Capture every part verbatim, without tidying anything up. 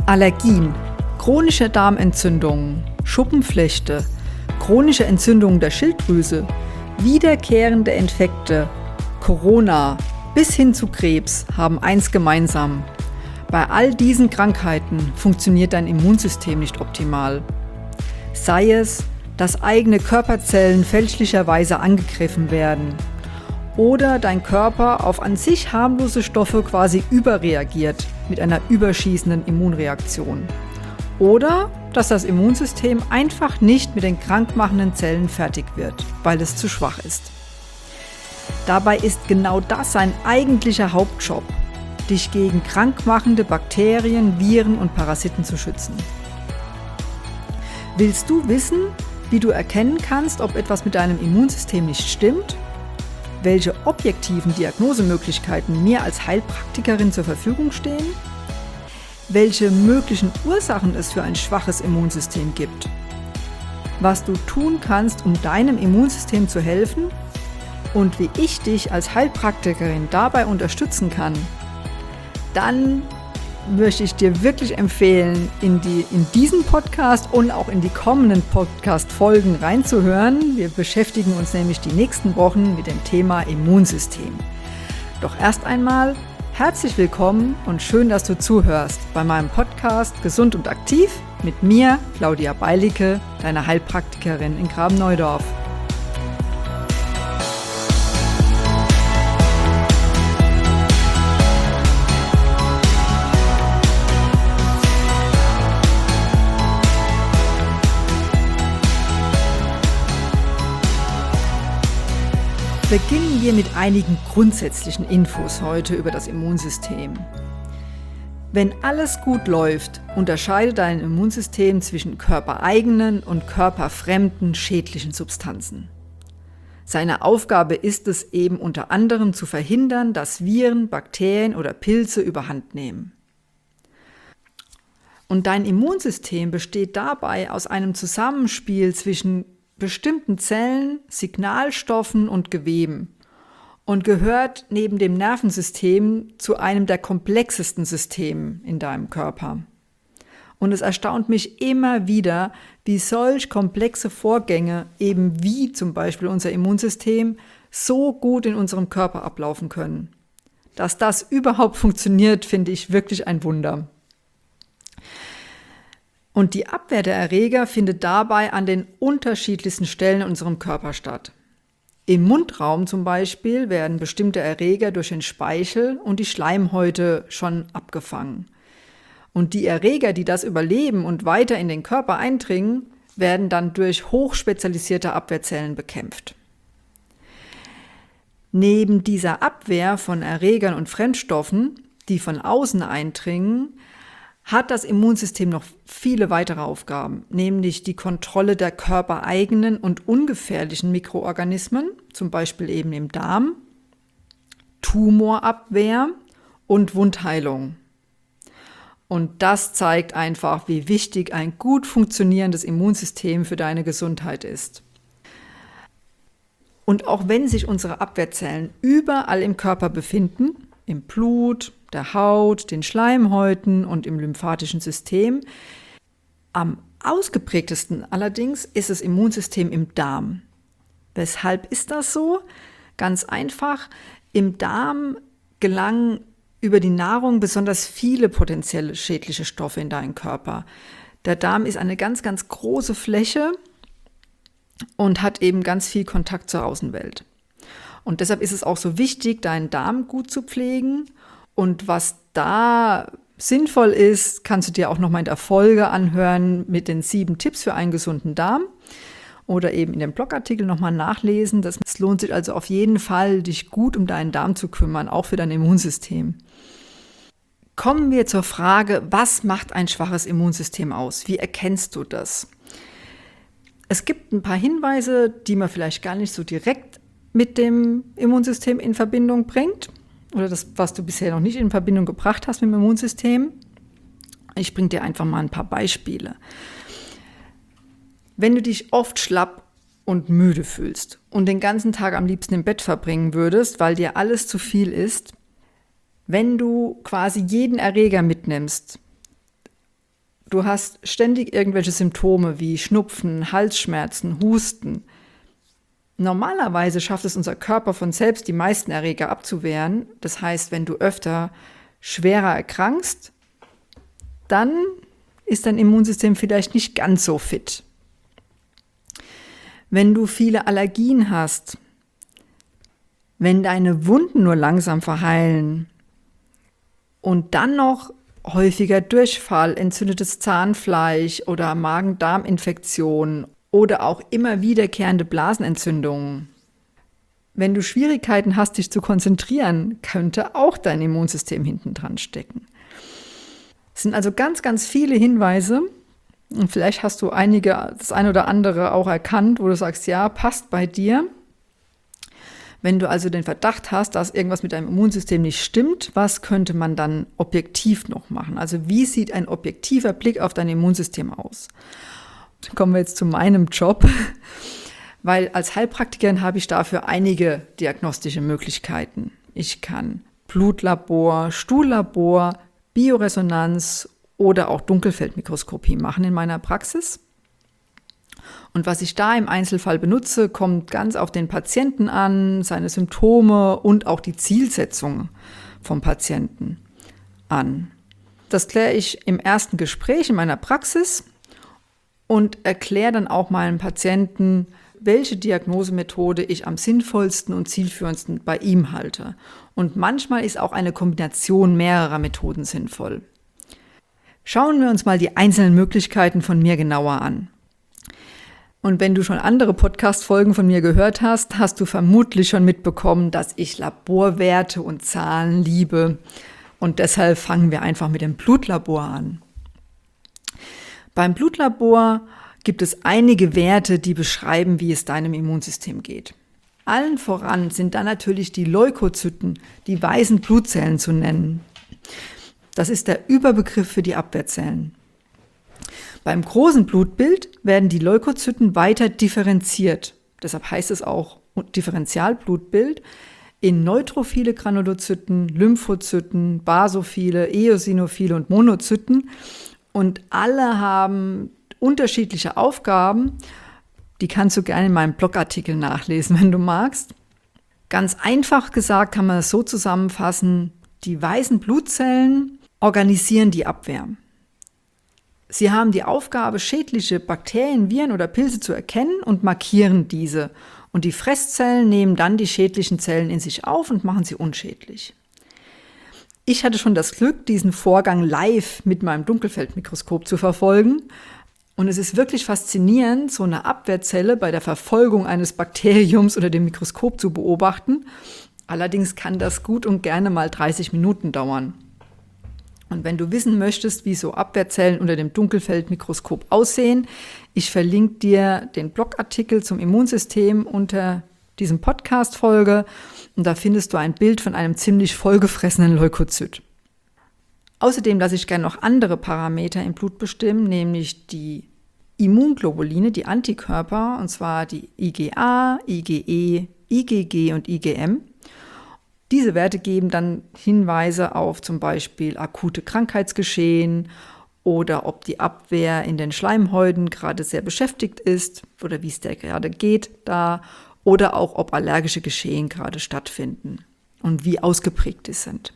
Allergien, chronische Darmentzündungen, Schuppenflechte, chronische Entzündungen der Schilddrüse, wiederkehrende Infekte, Corona bis hin zu Krebs haben eins gemeinsam. Bei all diesen Krankheiten funktioniert dein Immunsystem nicht optimal. Sei es, dass eigene Körperzellen fälschlicherweise angegriffen werden oder dein Körper auf an sich harmlose Stoffe quasi überreagiert mit einer überschießenden Immunreaktion. Oder dass das Immunsystem einfach nicht mit den krankmachenden Zellen fertig wird, weil es zu schwach ist. Dabei ist genau das sein eigentlicher Hauptjob, dich gegen krankmachende Bakterien, Viren und Parasiten zu schützen. Willst du wissen, wie du erkennen kannst, ob etwas mit deinem Immunsystem nicht stimmt? Welche objektiven Diagnosemöglichkeiten mir als Heilpraktikerin zur Verfügung stehen? Welche möglichen Ursachen es für ein schwaches Immunsystem gibt? Was du tun kannst, um deinem Immunsystem zu helfen? Und wie ich dich als Heilpraktikerin dabei unterstützen kann? Dann möchte ich dir wirklich empfehlen, in, die, in diesen Podcast und auch in die kommenden Podcast-Folgen reinzuhören. Wir beschäftigen uns nämlich die nächsten Wochen mit dem Thema Immunsystem. Doch erst einmal herzlich willkommen und schön, dass du zuhörst bei meinem Podcast Gesund und Aktiv mit mir, Claudia Beilicke, deiner Heilpraktikerin in Grabenneudorf. Beginnen wir mit einigen grundsätzlichen Infos heute über das Immunsystem. Wenn alles gut läuft, unterscheidet dein Immunsystem zwischen körpereigenen und körperfremden schädlichen Substanzen. Seine Aufgabe ist es eben unter anderem zu verhindern, dass Viren, Bakterien oder Pilze überhand nehmen. Und dein Immunsystem besteht dabei aus einem Zusammenspiel zwischen bestimmten Zellen, Signalstoffen und Geweben und gehört neben dem Nervensystem zu einem der komplexesten Systeme in deinem Körper. Und es erstaunt mich immer wieder, wie solch komplexe Vorgänge, eben wie zum Beispiel unser Immunsystem, so gut in unserem Körper ablaufen können. Dass das überhaupt funktioniert, finde ich wirklich ein Wunder. Und die Abwehr der Erreger findet dabei an den unterschiedlichsten Stellen in unserem Körper statt. Im Mundraum zum Beispiel werden bestimmte Erreger durch den Speichel und die Schleimhäute schon abgefangen. Und die Erreger, die das überleben und weiter in den Körper eindringen, werden dann durch hochspezialisierte Abwehrzellen bekämpft. Neben dieser Abwehr von Erregern und Fremdstoffen, die von außen eindringen, hat das Immunsystem noch viele weitere Aufgaben, nämlich die Kontrolle der körpereigenen und ungefährlichen Mikroorganismen, zum Beispiel eben im Darm, Tumorabwehr und Wundheilung. Und das zeigt einfach, wie wichtig ein gut funktionierendes Immunsystem für deine Gesundheit ist. Und auch wenn sich unsere Abwehrzellen überall im Körper befinden, im Blut, der Haut, den Schleimhäuten und im lymphatischen System. Am ausgeprägtesten allerdings ist das Immunsystem im Darm. Weshalb ist das so? Ganz einfach, im Darm gelangen über die Nahrung besonders viele potenzielle schädliche Stoffe in deinen Körper. Der Darm ist eine ganz, ganz große Fläche und hat eben ganz viel Kontakt zur Außenwelt. Und deshalb ist es auch so wichtig, deinen Darm gut zu pflegen. Und was da sinnvoll ist, kannst du dir auch noch mal in der Folge anhören mit den sieben Tipps für einen gesunden Darm oder eben in dem Blogartikel noch mal nachlesen. Das lohnt sich also auf jeden Fall, dich gut um deinen Darm zu kümmern, auch für dein Immunsystem. Kommen wir zur Frage, was macht ein schwaches Immunsystem aus? Wie erkennst du das? Es gibt ein paar Hinweise, die man vielleicht gar nicht so direkt mit dem Immunsystem in Verbindung bringt. Oder das, was du bisher noch nicht in Verbindung gebracht hast mit dem Immunsystem. Ich bringe dir einfach mal ein paar Beispiele. Wenn du dich oft schlapp und müde fühlst und den ganzen Tag am liebsten im Bett verbringen würdest, weil dir alles zu viel ist, wenn du quasi jeden Erreger mitnimmst, Du hast ständig irgendwelche Symptome wie Schnupfen, Halsschmerzen, Husten. Normalerweise schafft es unser Körper von selbst, die meisten Erreger abzuwehren. Das heißt, wenn du öfter schwerer erkrankst, dann ist dein Immunsystem vielleicht nicht ganz so fit. Wenn du viele Allergien hast, wenn deine Wunden nur langsam verheilen und dann noch häufiger Durchfall, entzündetes Zahnfleisch oder Magen-Darm-Infektionen oder auch immer wiederkehrende Blasenentzündungen. Wenn du Schwierigkeiten hast, dich zu konzentrieren, könnte auch dein Immunsystem hinten dran stecken. Es sind also ganz, ganz viele Hinweise und vielleicht hast du einige, das eine oder andere auch erkannt, wo du sagst, ja, passt bei dir. Wenn du also den Verdacht hast, dass irgendwas mit deinem Immunsystem nicht stimmt, was könnte man dann objektiv noch machen? Also wie sieht ein objektiver Blick auf dein Immunsystem aus? Dann kommen wir jetzt zu meinem Job, weil als Heilpraktikerin habe ich dafür einige diagnostische Möglichkeiten. Ich kann Blutlabor, Stuhllabor, Bioresonanz oder auch Dunkelfeldmikroskopie machen in meiner Praxis. Und was ich da im Einzelfall benutze, kommt ganz auf den Patienten an, seine Symptome und auch die Zielsetzung vom Patienten an. Das kläre ich im ersten Gespräch in meiner Praxis und erkläre dann auch meinem Patienten, welche Diagnosemethode ich am sinnvollsten und zielführendsten bei ihm halte. Und manchmal ist auch eine Kombination mehrerer Methoden sinnvoll. Schauen wir uns mal die einzelnen Möglichkeiten von mir genauer an. Und wenn du schon andere Podcast-Folgen von mir gehört hast, hast du vermutlich schon mitbekommen, dass ich Laborwerte und Zahlen liebe. Und deshalb fangen wir einfach mit dem Blutlabor an. Beim Blutlabor gibt es einige Werte, die beschreiben, wie es deinem Immunsystem geht. Allen voran sind da natürlich die Leukozyten, die weißen Blutzellen zu nennen. Das ist der Überbegriff für die Abwehrzellen. Beim großen Blutbild werden die Leukozyten weiter differenziert. Deshalb heißt es auch Differentialblutbild in neutrophile Granulozyten, Lymphozyten, basophile, eosinophile und Monozyten. Und alle haben unterschiedliche Aufgaben. Die kannst du gerne in meinem Blogartikel nachlesen, wenn du magst. Ganz einfach gesagt kann man es so zusammenfassen: Die weißen Blutzellen organisieren die Abwehr. Sie haben die Aufgabe, schädliche Bakterien, Viren oder Pilze zu erkennen und markieren diese. Und die Fresszellen nehmen dann die schädlichen Zellen in sich auf und machen sie unschädlich. Ich hatte schon das Glück, diesen Vorgang live mit meinem Dunkelfeldmikroskop zu verfolgen. Und es ist wirklich faszinierend, so eine Abwehrzelle bei der Verfolgung eines Bakteriums unter dem Mikroskop zu beobachten. Allerdings kann das gut und gerne mal dreißig Minuten dauern. Und wenn du wissen möchtest, wie so Abwehrzellen unter dem Dunkelfeldmikroskop aussehen, ich verlinke dir den Blogartikel zum Immunsystem unter diesem Podcast-Folge und da findest du ein Bild von einem ziemlich vollgefressenen Leukozyt. Außerdem lasse ich gerne noch andere Parameter im Blut bestimmen, nämlich die Immunglobuline, die Antikörper, und zwar die IgA, IgE, IgG und IgM. Diese Werte geben dann Hinweise auf zum Beispiel akute Krankheitsgeschehen oder ob die Abwehr in den Schleimhäuten gerade sehr beschäftigt ist oder wie es der gerade geht da oder auch ob allergische Geschehen gerade stattfinden und wie ausgeprägt die sind.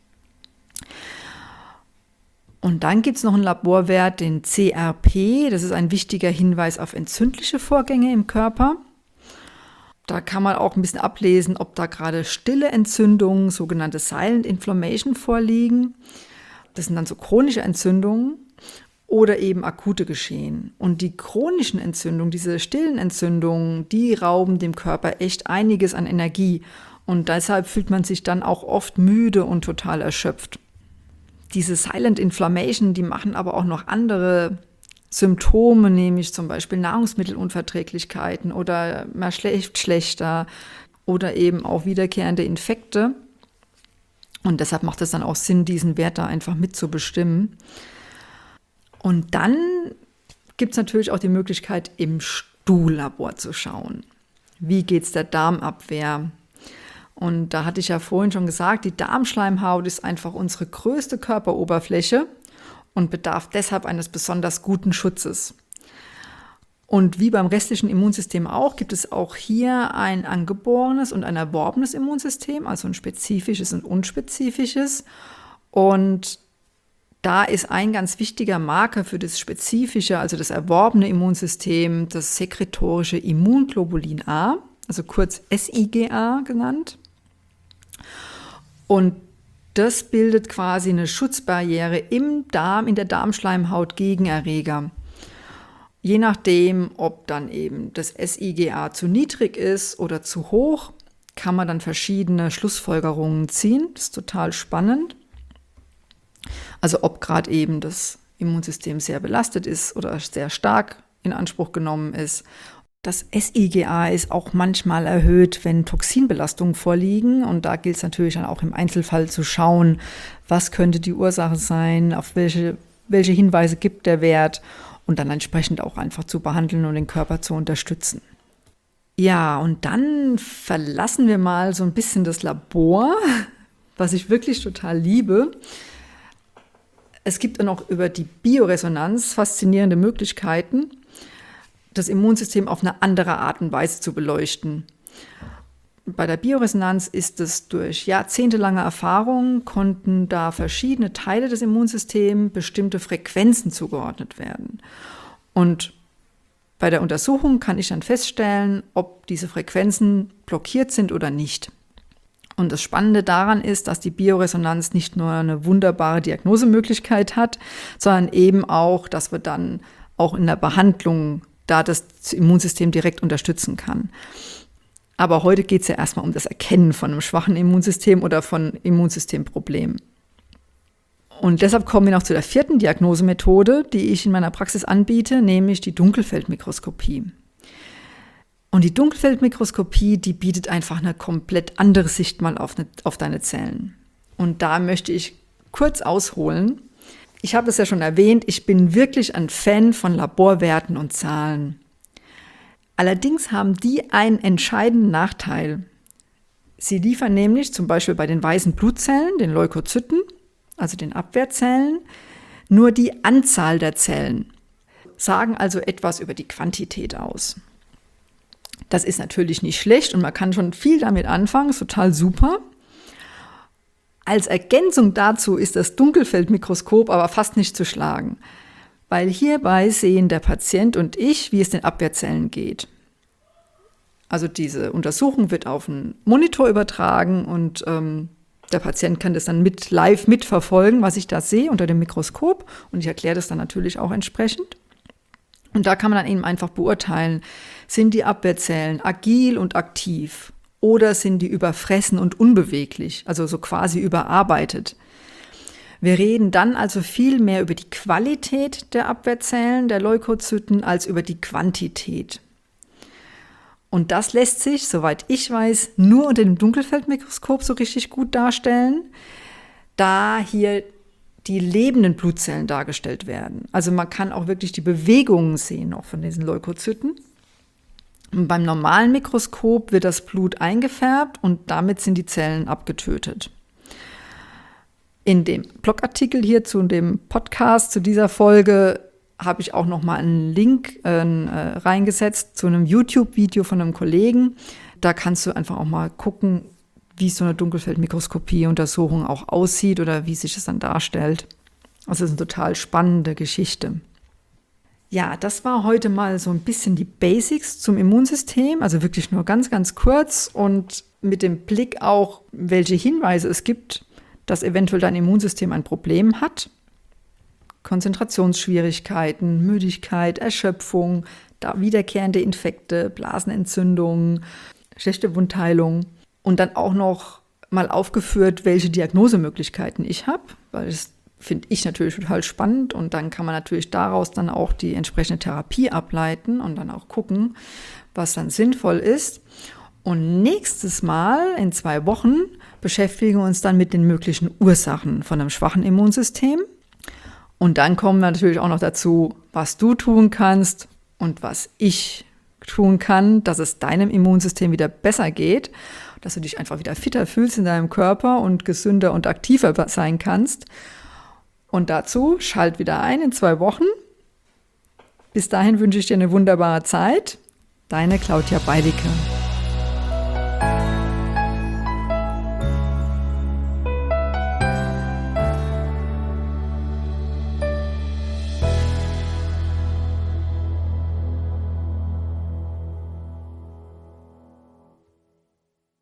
Und dann gibt es noch einen Laborwert, den C R P. Das ist ein wichtiger Hinweis auf entzündliche Vorgänge im Körper. Da kann man auch ein bisschen ablesen, ob da gerade stille Entzündungen, sogenannte Silent Inflammation, vorliegen. Das sind dann so chronische Entzündungen oder eben akute Geschehen. Und die chronischen Entzündungen, diese stillen Entzündungen, die rauben dem Körper echt einiges an Energie. Und deshalb fühlt man sich dann auch oft müde und total erschöpft. Diese Silent Inflammation, die machen aber auch noch andere Symptome, nämlich zum Beispiel Nahrungsmittelunverträglichkeiten oder man schläft schlechter oder eben auch wiederkehrende Infekte. Und deshalb macht es dann auch Sinn, diesen Wert da einfach mitzubestimmen. Und dann gibt es natürlich auch die Möglichkeit, im Stuhllabor zu schauen. Wie geht es der Darmabwehr? Und da hatte ich ja vorhin schon gesagt, die Darmschleimhaut ist einfach unsere größte Körperoberfläche. und bedarf deshalb eines besonders guten Schutzes. Und wie beim restlichen Immunsystem auch, gibt es auch hier ein angeborenes und ein erworbenes Immunsystem, also ein spezifisches und unspezifisches. Und da ist ein ganz wichtiger Marker für das spezifische, also das erworbene Immunsystem, das sekretorische Immunglobulin A, also kurz S I G A genannt. Und das bildet quasi eine Schutzbarriere im Darm, in der Darmschleimhaut gegen Erreger. Je nachdem, ob dann eben das S I G A zu niedrig ist oder zu hoch, kann man dann verschiedene Schlussfolgerungen ziehen. Das ist total spannend. Also ob gerade eben das Immunsystem sehr belastet ist oder sehr stark in Anspruch genommen ist. Das S I G A ist auch manchmal erhöht, wenn Toxinbelastungen vorliegen. Und da gilt es natürlich dann auch im Einzelfall zu schauen, was könnte die Ursache sein, auf welche, welche Hinweise gibt der Wert und dann entsprechend auch einfach zu behandeln und den Körper zu unterstützen. Ja, und dann verlassen wir mal so ein bisschen das Labor, was ich wirklich total liebe. Es gibt dann auch über die Bioresonanz faszinierende Möglichkeiten, das Immunsystem auf eine andere Art und Weise zu beleuchten. Bei der Bioresonanz ist es durch jahrzehntelange Erfahrung, konnten da verschiedene Teile des Immunsystems bestimmte Frequenzen zugeordnet werden. Und bei der Untersuchung kann ich dann feststellen, ob diese Frequenzen blockiert sind oder nicht. Und das Spannende daran ist, dass die Bioresonanz nicht nur eine wunderbare Diagnosemöglichkeit hat, sondern eben auch, dass wir dann auch in der Behandlung da das Immunsystem direkt unterstützen kann. Aber heute geht es ja erstmal um das Erkennen von einem schwachen Immunsystem oder von Immunsystemproblemen. Und deshalb kommen wir noch zu der vierten Diagnosemethode, die ich in meiner Praxis anbiete, nämlich die Dunkelfeldmikroskopie. Und die Dunkelfeldmikroskopie, die bietet einfach eine komplett andere Sicht mal auf, eine, auf deine Zellen. Und da möchte ich kurz ausholen. Ich habe es ja schon erwähnt, ich bin wirklich ein Fan von Laborwerten und Zahlen. Allerdings haben die einen entscheidenden Nachteil. Sie liefern nämlich zum Beispiel bei den weißen Blutzellen, den Leukozyten, also den Abwehrzellen, nur die Anzahl der Zellen, sagen also etwas über die Quantität aus. Das ist natürlich nicht schlecht und man kann schon viel damit anfangen, ist total super. Als Ergänzung dazu ist das Dunkelfeldmikroskop aber fast nicht zu schlagen, weil hierbei sehen der Patient und ich, wie es den Abwehrzellen geht. Also diese Untersuchung wird auf einen Monitor übertragen und ähm, der Patient kann das dann mit live mitverfolgen, was ich da sehe unter dem Mikroskop, und ich erkläre das dann natürlich auch entsprechend. Und da kann man dann eben einfach beurteilen, sind die Abwehrzellen agil und aktiv oder sind die überfressen und unbeweglich, also so quasi überarbeitet. Wir reden dann also viel mehr über die Qualität der Abwehrzellen, der Leukozyten, als über die Quantität. Und das lässt sich, soweit ich weiß, nur unter dem Dunkelfeldmikroskop so richtig gut darstellen, da hier die lebenden Blutzellen dargestellt werden. Also man kann auch wirklich die Bewegungen sehen auch von diesen Leukozyten. Und beim normalen Mikroskop wird das Blut eingefärbt und damit sind die Zellen abgetötet. In dem Blogartikel hier zu dem Podcast, zu dieser Folge, habe ich auch noch mal einen Link äh, reingesetzt zu einem YouTube-Video von einem Kollegen. Da kannst du einfach auch mal gucken, wie so eine Dunkelfeldmikroskopie-Untersuchung auch aussieht oder wie sich es dann darstellt. Also es ist eine total spannende Geschichte. Ja, das war heute mal so ein bisschen die Basics zum Immunsystem, also wirklich nur ganz, ganz kurz und mit dem Blick auch, welche Hinweise es gibt, dass eventuell dein Immunsystem ein Problem hat. Konzentrationsschwierigkeiten, Müdigkeit, Erschöpfung, da wiederkehrende Infekte, Blasenentzündungen, schlechte Wundheilung. Und dann auch noch mal aufgeführt, welche Diagnosemöglichkeiten ich habe, weil das finde ich natürlich total spannend. Und dann kann man natürlich daraus dann auch die entsprechende Therapie ableiten und dann auch gucken, was dann sinnvoll ist. Und nächstes Mal, in zwei Wochen, beschäftigen wir uns dann mit den möglichen Ursachen von einem schwachen Immunsystem. Und dann kommen wir natürlich auch noch dazu, was du tun kannst und was ich tun kann, dass es deinem Immunsystem wieder besser geht, dass du dich einfach wieder fitter fühlst in deinem Körper und gesünder und aktiver sein kannst. Und dazu schalt wieder ein in zwei Wochen. Bis dahin wünsche ich dir eine wunderbare Zeit. Deine Claudia Beidicke.